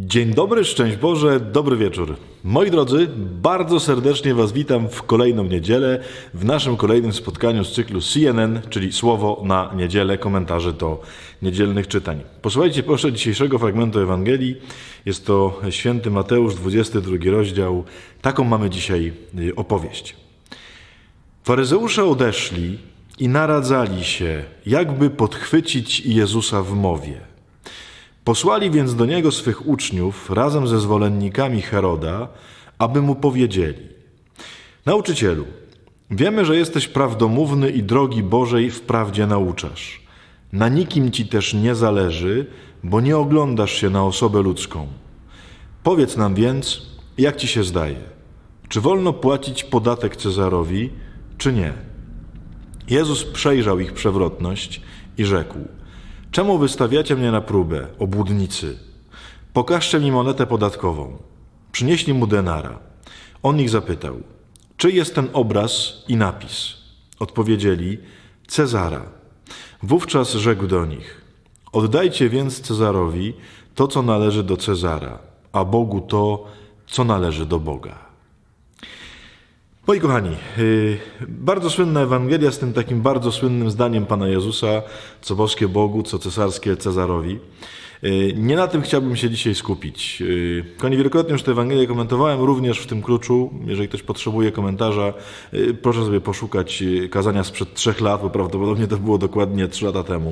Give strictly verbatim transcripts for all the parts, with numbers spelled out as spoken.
Dzień dobry, szczęść Boże, dobry wieczór. Moi drodzy, bardzo serdecznie Was witam w kolejną niedzielę, w naszym kolejnym spotkaniu z cyklu C N N, czyli Słowo na Niedzielę, komentarze do niedzielnych czytań. Posłuchajcie proszę dzisiejszego fragmentu Ewangelii. Jest to święty Mateusz, dwudziesty drugi rozdział. Taką mamy dzisiaj opowieść. Faryzeusze odeszli i naradzali się, jakby podchwycić Jezusa w mowie. Posłali więc do niego swych uczniów razem ze zwolennikami Heroda, aby mu powiedzieli: Nauczycielu, wiemy, że jesteś prawdomówny i drogi Bożej w prawdzie nauczasz. Na nikim ci też nie zależy, bo nie oglądasz się na osobę ludzką. Powiedz nam więc, jak ci się zdaje, czy wolno płacić podatek Cezarowi, czy nie? Jezus przejrzał ich przewrotność i rzekł: Czemu wystawiacie mnie na próbę, obłudnicy? Pokażcie mi monetę podatkową. Przynieśli mu denara. On ich zapytał: Czy jest ten obraz i napis? Odpowiedzieli: Cezara. Wówczas rzekł do nich: Oddajcie więc Cezarowi to, co należy do Cezara, a Bogu to, co należy do Boga. Moi kochani, bardzo słynna Ewangelia z tym takim bardzo słynnym zdaniem Pana Jezusa, co boskie Bogu, co cesarskie Cezarowi. Nie na tym chciałbym się dzisiaj skupić. Kochani, wielokrotnie już tę Ewangelię komentowałem, również w tym kluczu. Jeżeli ktoś potrzebuje komentarza, proszę sobie poszukać kazania sprzed trzech lat, bo prawdopodobnie to było dokładnie trzy lata temu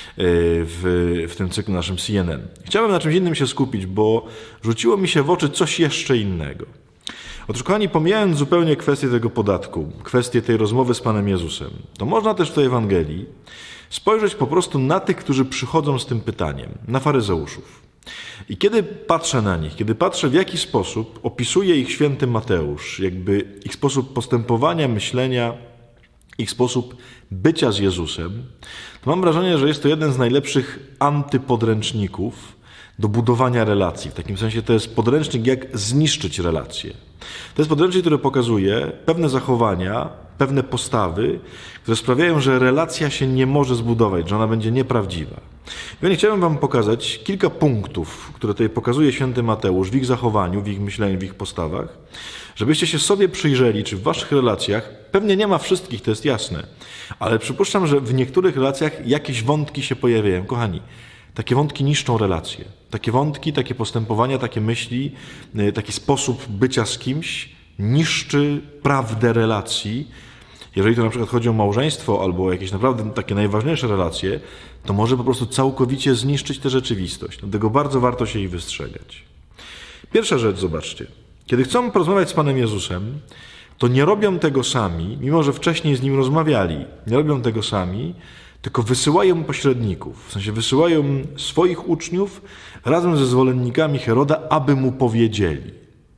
w, w tym cyklu naszym C N N. Chciałem na czymś innym się skupić, bo rzuciło mi się w oczy coś jeszcze innego. Otóż, kochani, pomijając zupełnie kwestię tego podatku, kwestię tej rozmowy z Panem Jezusem, to można też w tej Ewangelii spojrzeć po prostu na tych, którzy przychodzą z tym pytaniem, na faryzeuszów. I kiedy patrzę na nich, kiedy patrzę, w jaki sposób opisuje ich święty Mateusz, jakby ich sposób postępowania, myślenia, ich sposób bycia z Jezusem, to mam wrażenie, że jest to jeden z najlepszych antypodręczników do budowania relacji. W takim sensie to jest podręcznik, jak zniszczyć relacje. To jest podręcznik, który pokazuje pewne zachowania, pewne postawy, które sprawiają, że relacja się nie może zbudować, że ona będzie nieprawdziwa. I ja chciałem wam pokazać kilka punktów, które tutaj pokazuje święty Mateusz w ich zachowaniu, w ich myśleniu, w ich postawach, żebyście się sobie przyjrzeli, czy w waszych relacjach, pewnie nie ma wszystkich, to jest jasne, ale przypuszczam, że w niektórych relacjach jakieś wątki się pojawiają. Kochani, takie wątki niszczą relacje. Takie wątki, takie postępowania, takie myśli, taki sposób bycia z kimś niszczy prawdę relacji. Jeżeli to na przykład chodzi o małżeństwo albo o jakieś naprawdę takie najważniejsze relacje, to może po prostu całkowicie zniszczyć tę rzeczywistość. Dlatego bardzo warto się jej wystrzegać. Pierwsza rzecz, zobaczcie. Kiedy chcą porozmawiać z Panem Jezusem, to nie robią tego sami, mimo że wcześniej z Nim rozmawiali. Nie robią tego sami, tylko wysyłają pośredników, w sensie wysyłają swoich uczniów razem ze zwolennikami Heroda, aby mu powiedzieli.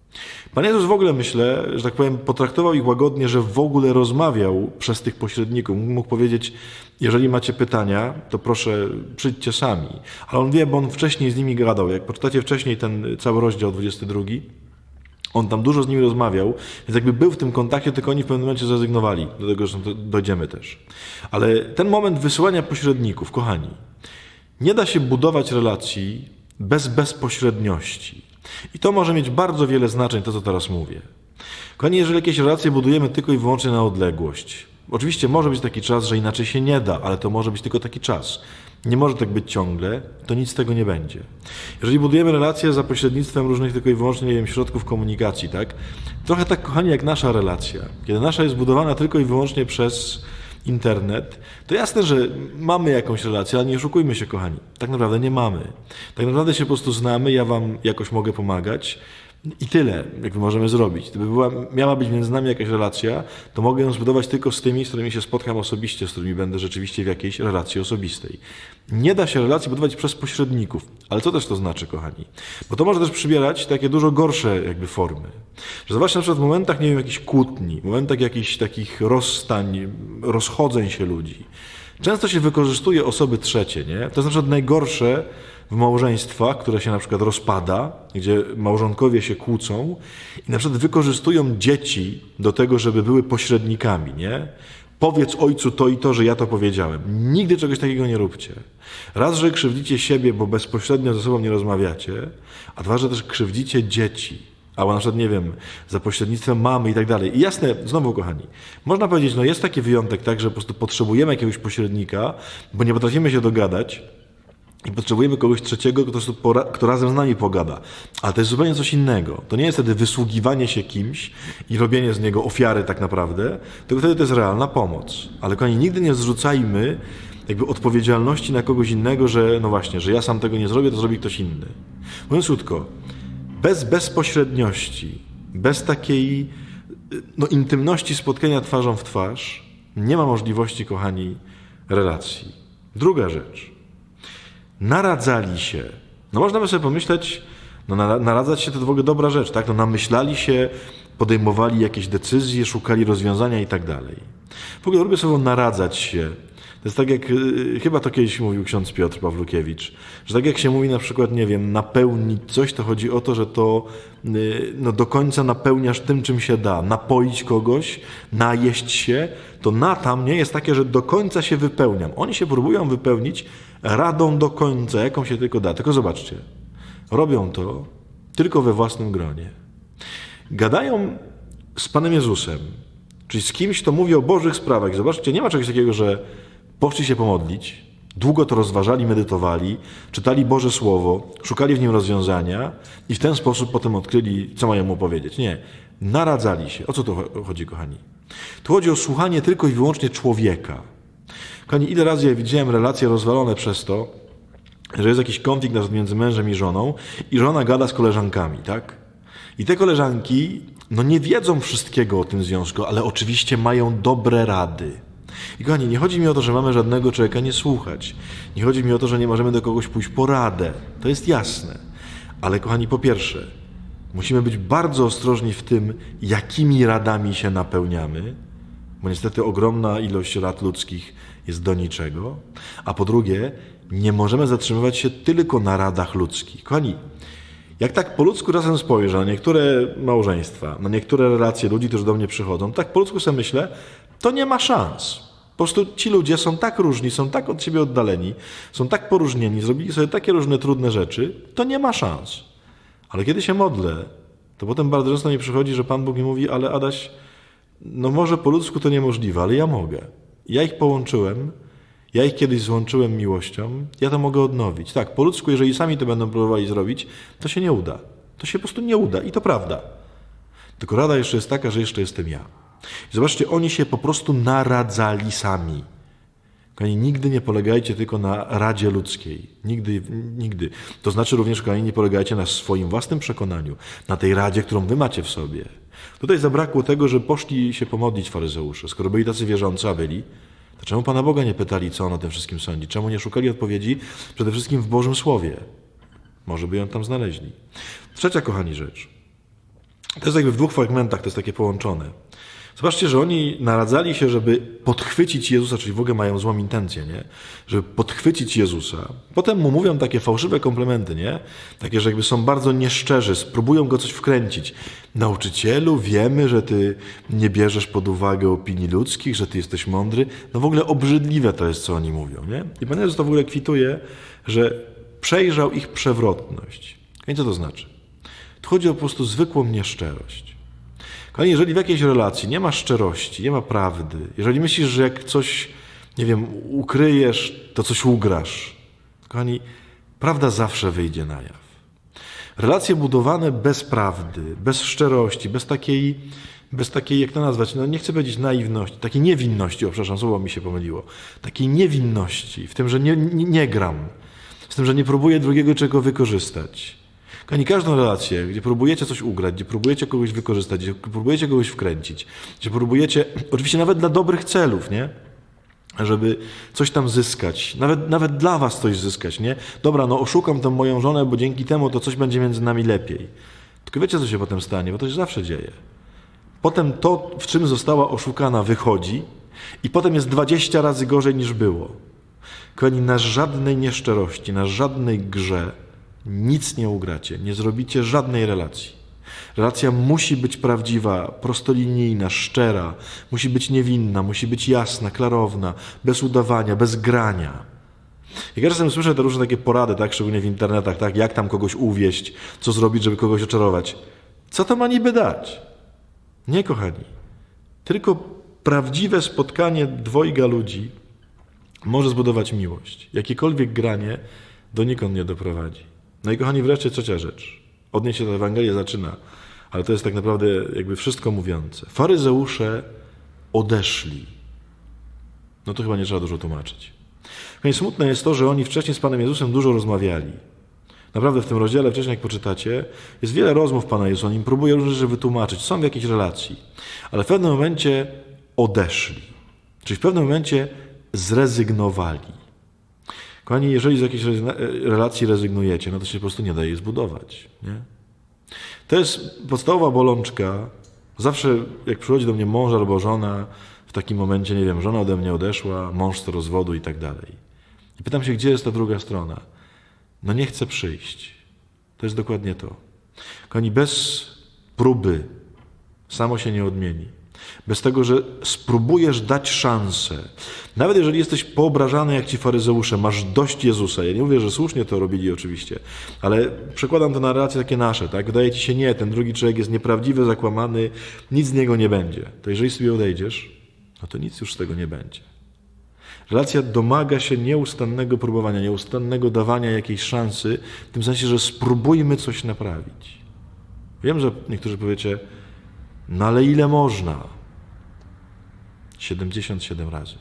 Pan Jezus w ogóle, myślę, że tak powiem, potraktował ich łagodnie, że w ogóle rozmawiał przez tych pośredników. Mógł powiedzieć: jeżeli macie pytania, to proszę, przyjdźcie sami. Ale on wie, bo on wcześniej z nimi gadał. Jak poczytacie wcześniej ten cały rozdział dwudziesty drugi, on tam dużo z nimi rozmawiał, więc jakby był w tym kontakcie, tylko oni w pewnym momencie zrezygnowali. Do tego że dojdziemy też. Ale ten moment wysyłania pośredników, kochani, nie da się budować relacji bez bezpośredniości. I to może mieć bardzo wiele znaczeń, to co teraz mówię. Kochani, jeżeli jakieś relacje budujemy tylko i wyłącznie na odległość, oczywiście może być taki czas, że inaczej się nie da, ale to może być tylko taki czas. Nie może tak być ciągle, to nic z tego nie będzie. Jeżeli budujemy relacje za pośrednictwem różnych tylko i wyłącznie, nie wiem, środków komunikacji, tak? Trochę tak, kochani, jak nasza relacja. Kiedy nasza jest budowana tylko i wyłącznie przez internet, to jasne, że mamy jakąś relację, ale nie oszukujmy się, kochani. Tak naprawdę nie mamy. Tak naprawdę się po prostu znamy, ja wam jakoś mogę pomagać i tyle, jak możemy zrobić. Gdyby była, miała być między nami jakaś relacja, to mogę ją zbudować tylko z tymi, z którymi się spotkam osobiście, z którymi będę rzeczywiście w jakiejś relacji osobistej. Nie da się relacji budować przez pośredników. Ale co też to znaczy, kochani? Bo to może też przybierać takie dużo gorsze jakby formy. Że zobaczcie na przykład w momentach, nie wiem, jakichś kłótni, w momentach jakichś takich rozstań, rozchodzeń się ludzi. Często się wykorzystuje osoby trzecie, nie? To jest na przykład najgorsze w małżeństwach, które się na przykład rozpada, gdzie małżonkowie się kłócą i na przykład wykorzystują dzieci do tego, żeby były pośrednikami, nie? powiedz ojcu to i to, że ja to powiedziałem. Nigdy czegoś takiego nie róbcie. Raz, że krzywdzicie siebie, bo bezpośrednio ze sobą nie rozmawiacie, a dwa, że też krzywdzicie dzieci. Albo na przykład, nie wiem, za pośrednictwem mamy i tak dalej. I jasne, znowu kochani, można powiedzieć, no jest taki wyjątek, tak, że po prostu potrzebujemy jakiegoś pośrednika, bo nie potrafimy się dogadać i potrzebujemy kogoś trzeciego, kto, kto razem z nami pogada. Ale to jest zupełnie coś innego. To nie jest wtedy wysługiwanie się kimś i robienie z niego ofiary tak naprawdę, tylko wtedy to jest realna pomoc. Ale kochani, nigdy nie zrzucajmy jakby odpowiedzialności na kogoś innego, że no właśnie, że ja sam tego nie zrobię, to zrobi ktoś inny. Mówiąc krótko, bez bezpośredniości, bez takiej no, intymności spotkania twarzą w twarz nie ma możliwości, kochani, relacji. Druga rzecz. Naradzali się. No można by sobie pomyśleć, no naradzać się to w ogóle dobra rzecz, tak? No namyślali się, podejmowali jakieś decyzje, szukali rozwiązania i tak dalej. W ogóle lubię słowo naradzać się. To jest tak jak, chyba to kiedyś mówił ksiądz Piotr Pawlukiewicz, że tak jak się mówi na przykład, nie wiem, napełnić coś, to chodzi o to, że to no, do końca napełniasz tym, czym się da. Napoić kogoś, najeść się, to na tam nie jest takie, że do końca się wypełniam. Oni się próbują wypełnić radą do końca, jaką się tylko da. Tylko zobaczcie, robią to tylko we własnym gronie. Gadają z Panem Jezusem, czyli z kimś, kto mówi o Bożych sprawach. Zobaczcie, nie ma czegoś takiego, że poszli się pomodlić, długo to rozważali, medytowali, czytali Boże Słowo, szukali w nim rozwiązania i w ten sposób potem odkryli, co mają mu powiedzieć. Nie, naradzali się. O co tu chodzi, kochani? Tu chodzi o słuchanie tylko i wyłącznie człowieka. Kochani, ile razy ja widziałem relacje rozwalone przez to, że jest jakiś konflikt między mężem i żoną i żona gada z koleżankami, tak? I te koleżanki, no nie wiedzą wszystkiego o tym związku, ale oczywiście mają dobre rady. I kochani, nie chodzi mi o to, że mamy żadnego człowieka nie słuchać. Nie chodzi mi o to, że nie możemy do kogoś pójść po radę. To jest jasne. Ale kochani, po pierwsze, musimy być bardzo ostrożni w tym, jakimi radami się napełniamy, bo niestety ogromna ilość rad ludzkich jest do niczego. A po drugie, nie możemy zatrzymywać się tylko na radach ludzkich. Kochani, jak tak po ludzku czasem spojrzę na niektóre małżeństwa, na niektóre relacje ludzi, którzy do mnie przychodzą, tak po ludzku sobie myślę, to nie ma szans. Po prostu ci ludzie są tak różni, są tak od siebie oddaleni, są tak poróżnieni, zrobili sobie takie różne trudne rzeczy, to nie ma szans. Ale kiedy się modlę, to potem bardzo często mi przychodzi, że Pan Bóg mi mówi, ale Adaś, no może po ludzku to niemożliwe, ale ja mogę. Ja ich połączyłem, ja ich kiedyś złączyłem miłością, ja to mogę odnowić. Tak, po ludzku, jeżeli sami to będą próbowali zrobić, to się nie uda. To się po prostu nie uda i to prawda. Tylko rada jeszcze jest taka, że jeszcze jestem ja. I zobaczcie, oni się po prostu naradzali sami. Kochani, nigdy nie polegajcie tylko na radzie ludzkiej. Nigdy, nigdy. To znaczy również, kochani, nie polegajcie na swoim własnym przekonaniu, na tej radzie, którą wy macie w sobie. Tutaj zabrakło tego, że poszli się pomodlić faryzeusze. Skoro byli tacy wierzący, a byli, to czemu Pana Boga nie pytali, co on o tym wszystkim sądzi? Czemu nie szukali odpowiedzi przede wszystkim w Bożym Słowie? Może by ją tam znaleźli. Trzecia, kochani, rzecz. To jest jakby w dwóch fragmentach, to jest takie połączone. Zobaczcie, że oni naradzali się, żeby podchwycić Jezusa, czyli w ogóle mają złą intencję, nie? Żeby podchwycić Jezusa. Potem mu mówią takie fałszywe komplementy, nie? Takie, że jakby są bardzo nieszczerzy, spróbują go coś wkręcić. Nauczycielu, wiemy, że ty nie bierzesz pod uwagę opinii ludzkich, że ty jesteś mądry. No w ogóle obrzydliwe to jest, co oni mówią, nie? I Pan Jezus to w ogóle kwituje, że przejrzał ich przewrotność. I co to znaczy? Tu chodzi o po prostu zwykłą nieszczerość. Kochani, jeżeli w jakiejś relacji nie ma szczerości, nie ma prawdy, jeżeli myślisz, że jak coś, nie wiem, ukryjesz, to coś ugrasz, kochani, prawda zawsze wyjdzie na jaw. Relacje budowane bez prawdy, bez szczerości, bez takiej, bez takiej, jak to nazwać, no nie chcę powiedzieć naiwności, takiej niewinności, o przepraszam, słowo mi się pomyliło, takiej niewinności, w tym, że nie, nie, nie gram, z tym, że nie próbuję drugiego czego wykorzystać. Kochani, każdą relację, gdzie próbujecie coś ugrać, gdzie próbujecie kogoś wykorzystać, gdzie próbujecie kogoś wkręcić, gdzie próbujecie, oczywiście nawet dla dobrych celów, nie? Żeby coś tam zyskać, nawet, nawet dla was coś zyskać, nie? Dobra, no oszukam tę moją żonę, bo dzięki temu to coś będzie między nami lepiej. Tylko wiecie, co się potem stanie, bo to się zawsze dzieje. Potem to, w czym została oszukana, wychodzi i potem jest dwadzieścia razy gorzej niż było. Kochani, na żadnej nieszczerości, na żadnej grze nic nie ugracie, nie zrobicie żadnej relacji. Relacja musi być prawdziwa, prostolinijna, szczera, musi być niewinna, musi być jasna, klarowna, bez udawania, bez grania. I czasem słyszę te różne takie porady, tak, szczególnie w internetach, tak, jak tam kogoś uwieść, co zrobić, żeby kogoś oczarować. Co to ma niby dać? Nie, kochani. Tylko prawdziwe spotkanie dwojga ludzi może zbudować miłość. Jakiekolwiek granie donikąd nie doprowadzi. No i kochani, wreszcie trzecia rzecz. Od niej się ta Ewangelia zaczyna, ale to jest tak naprawdę jakby wszystko mówiące. Faryzeusze odeszli. No to chyba nie trzeba dużo tłumaczyć. Kochani, smutne jest to, że oni wcześniej z Panem Jezusem dużo rozmawiali. Naprawdę w tym rozdziale, wcześniej jak poczytacie, jest wiele rozmów Pana Jezusa. On im próbuje różne rzeczy wytłumaczyć. Są w jakiejś relacji. Ale w pewnym momencie odeszli. Czyli w pewnym momencie zrezygnowali. Kochani, jeżeli z jakiejś relacji rezygnujecie, no to się po prostu nie da jej zbudować. Nie? To jest podstawowa bolączka. Zawsze jak przychodzi do mnie mąż albo żona, w takim momencie, nie wiem, żona ode mnie odeszła, mąż z rozwodu i tak dalej. I pytam się, gdzie jest ta druga strona? No nie chce przyjść. To jest dokładnie to. Kochani, bez próby samo się nie odmieni. Bez tego, że spróbujesz dać szansę. Nawet jeżeli jesteś poobrażany jak ci faryzeusze, masz dość Jezusa. Ja nie mówię, że słusznie to robili oczywiście, ale przekładam to na relacje takie nasze. Tak? Wydaje ci się, nie, ten drugi człowiek jest nieprawdziwy, zakłamany, nic z niego nie będzie. To jeżeli sobie odejdziesz, no to nic już z tego nie będzie. Relacja domaga się nieustannego próbowania, nieustannego dawania jakiejś szansy, w tym sensie, że spróbujmy coś naprawić. Wiem, że niektórzy powiecie, no ale ile można? siedemdziesiąt siedem razy.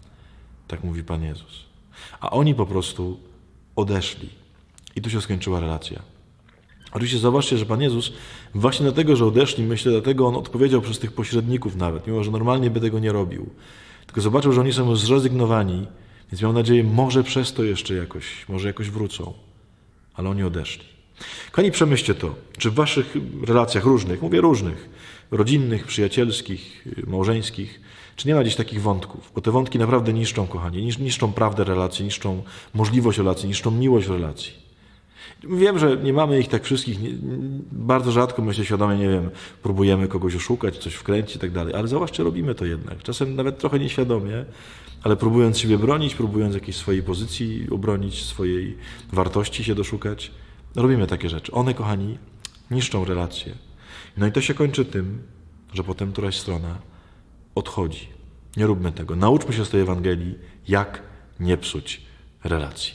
Tak mówi Pan Jezus. A oni po prostu odeszli. I tu się skończyła relacja. Oczywiście zobaczcie, że Pan Jezus właśnie dlatego, że odeszli, myślę, dlatego On odpowiedział przez tych pośredników nawet, mimo że normalnie by tego nie robił. Tylko zobaczył, że oni są już zrezygnowani, więc miał nadzieję, może przez to jeszcze jakoś, może jakoś wrócą. Ale oni odeszli. Kochani, przemyślcie to, czy w waszych relacjach różnych, mówię różnych, rodzinnych, przyjacielskich, małżeńskich, czy nie ma gdzieś takich wątków? Bo te wątki naprawdę niszczą, kochani, niszczą prawdę relacji, niszczą możliwość relacji, niszczą miłość w relacji. Wiem, że nie mamy ich tak wszystkich, nie, bardzo rzadko, myślę świadomie, nie wiem, próbujemy kogoś oszukać, coś wkręcić i tak dalej, ale zauważcie, robimy to jednak. Czasem nawet trochę nieświadomie, ale próbując siebie bronić, próbując jakiejś swojej pozycji obronić, swojej wartości się doszukać, robimy takie rzeczy. One, kochani, niszczą relacje. No i to się kończy tym, że potem któraś strona odchodzi. Nie róbmy tego. Nauczmy się z tej Ewangelii, jak nie psuć relacji.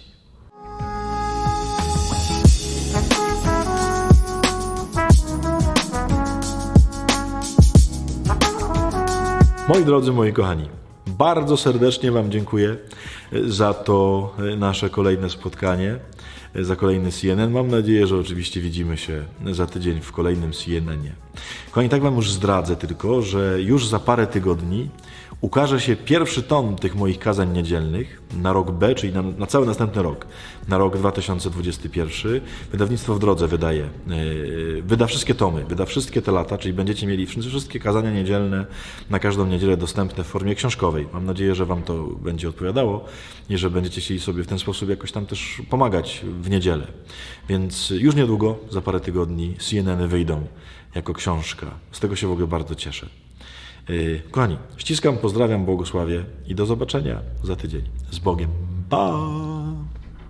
Moi drodzy, moi kochani, bardzo serdecznie Wam dziękuję za to nasze kolejne spotkanie, za kolejny C N N. Mam nadzieję, że oczywiście widzimy się za tydzień w kolejnym C N N ie. Kochani, tak Wam już zdradzę tylko, że już za parę tygodni ukaże się pierwszy tom tych moich kazań niedzielnych na rok B, czyli na, na cały następny rok, na rok dwa tysiące dwudziesty pierwszy. Wydawnictwo W Drodze wydaje, yy, wyda wszystkie tomy, wyda wszystkie te lata, czyli będziecie mieli wszystkie kazania niedzielne na każdą niedzielę dostępne w formie książkowej. Mam nadzieję, że Wam to będzie odpowiadało i że będziecie chcieli sobie w ten sposób jakoś tam też pomagać w niedzielę. Więc już niedługo, za parę tygodni, C N N y wyjdą jako książka. Z tego się w ogóle bardzo cieszę. Kochani, ściskam, pozdrawiam, błogosławię i do zobaczenia za tydzień. Z Bogiem. Pa!